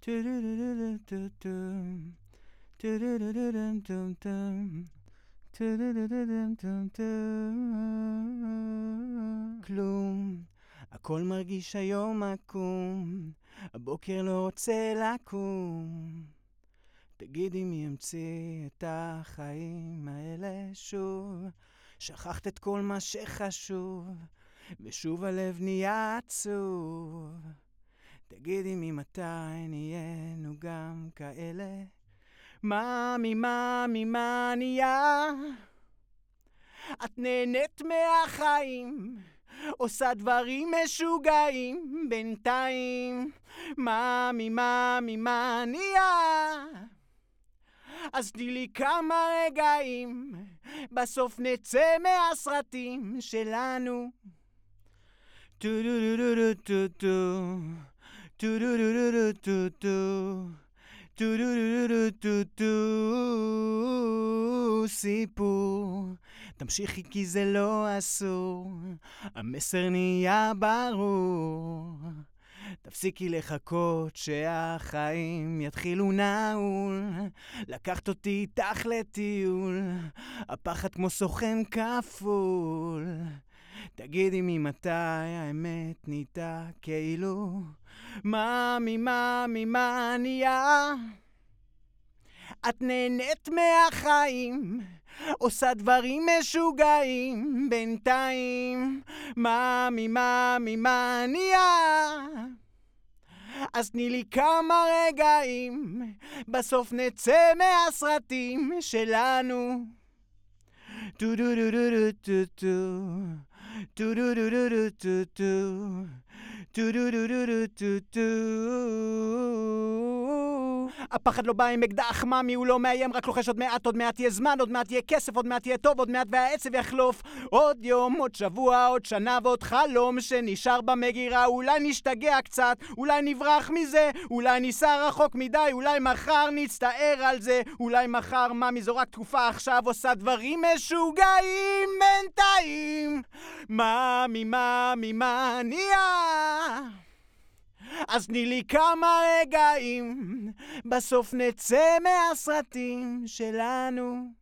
כלום, הכל מרגיש היום עקום, הבוקר לא רוצה לקום. תגידי מי המציא את החיים האלה שוב, שכחת את כל מה שחשוב, ושוב הלב נהיה עצוב. תגידי ממתי נהיינו גם כאלה, מה נהיה? את נהנית מהחיים, עושה דברים משוגעים בינתיים, מה נהיה? אז תני לי כמה רגעים, בסוף נצא מהסרטים שלנו. סיפור, תמשיכי כי זה לא אסור, המסר נהיה ברור. תפסיקי לחכות שהחיים יתחילו נעול, לקחת אותי איתך לטיול, הפחד כמו סוכן כפול. תגידי ממתי האמת נהייתה כאילו, מה נהיה? את נהנית מהחיים, עושה דברים משוגעים בינתיים, מה נהיה? אז תני לי כמה רגעים, בסוף נצא מהסרטים שלנו. הפחד לא בא עם אקדח, מאמי הוא לא מאיים, רק לוחש עוד מעט יהיה זמן, עוד מעט יהיה כסף, עוד מעט יהיה טוב, עוד מעט והעצב יחלוף. עוד יום, עוד שבוע, עוד שנה ועוד חלום שנשאר במגירה. אולי נשתגע קצת, אולי נברח מזה, אולי ניסע רחוק מדי, אולי מחר נצטער על זה, אולי מחר מאמי זו רק תקופה, עכשיו עושה דברים משוגעים בינתיים, מאמי מה נהיה? אז תני לי כמה רגעים, בסוף נצא מהסרטים שלנו.